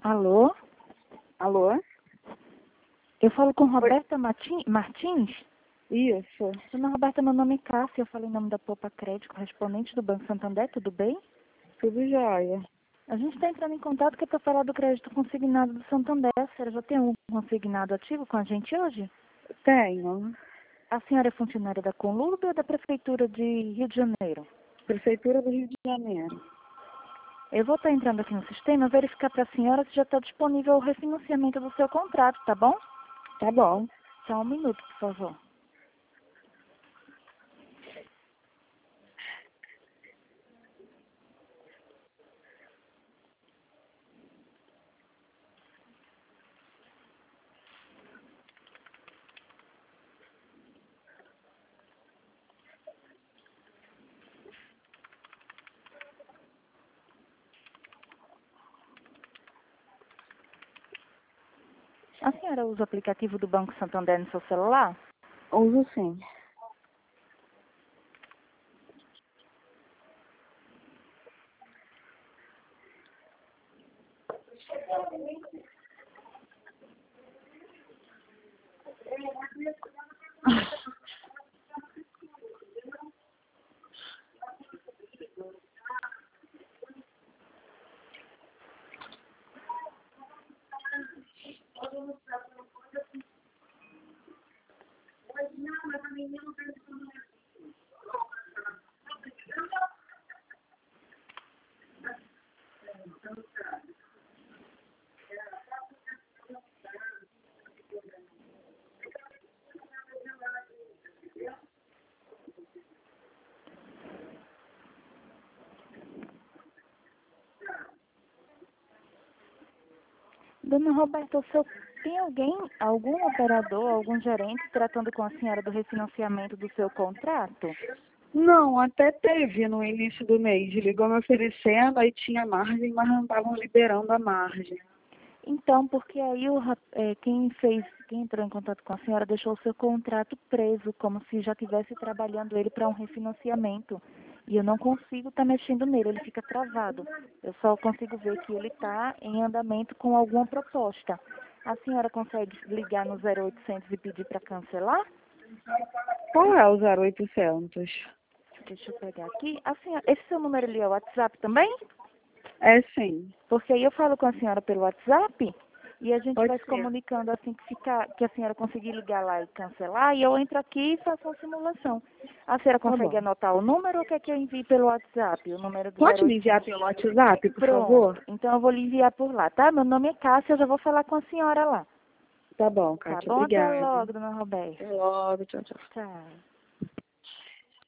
Alô? Alô? Eu falo com Oi. Roberta Martins? Isso. Dona Roberta, meu nome é Cássia, eu falo em nome da Poupa Crédito, correspondente do Banco Santander, tudo bem? Tudo jóia. A gente está entrando em contato que é para falar do crédito consignado do Santander. A senhora já tem um consignado ativo com a gente hoje? Tenho. A senhora é funcionária da Conlurb ou da Prefeitura de Rio de Janeiro? Prefeitura do Rio de Janeiro. Eu vou estar entrando aqui no sistema verificar para a senhora se já está disponível o refinanciamento do seu contrato, tá bom? Tá bom. Só um minuto, por favor. A senhora usa o aplicativo do Banco Santander no seu celular? Uso sim. Dona Roberta, o senhor tem algum operador, algum gerente tratando com a senhora do refinanciamento do seu contrato? Não, até teve no início do mês. Ligou me oferecendo, aí tinha margem, mas não estavam liberando a margem. Então, porque aí quem entrou em contato com a senhora deixou o seu contrato preso, como se já estivesse trabalhando ele para um refinanciamento. E eu não consigo estar mexendo nele, ele fica travado. Eu só consigo ver que ele está em andamento com alguma proposta. A senhora consegue ligar no 0800 e pedir para cancelar? Qual é o 0800? Deixa eu pegar aqui. A senhora, esse seu número ali é o WhatsApp também? É sim. Porque aí eu falo com a senhora pelo WhatsApp e a gente Pode vai se ser. comunicando assim que a senhora conseguir ligar lá e cancelar, e eu entro aqui e faço a simulação. A senhora Tá consegue bom. anotar o número ou quer que eu envie pelo WhatsApp? O número do Pode me 0800? enviar pelo WhatsApp, por favor? Pronto. Então eu vou lhe enviar por lá, tá? Meu nome é Cássia, eu já vou falar com a senhora lá. Tá bom, Tá Kátia. bom? Até Obrigada. logo, dona Roberta. Até logo. Tchau, tchau. Tchau.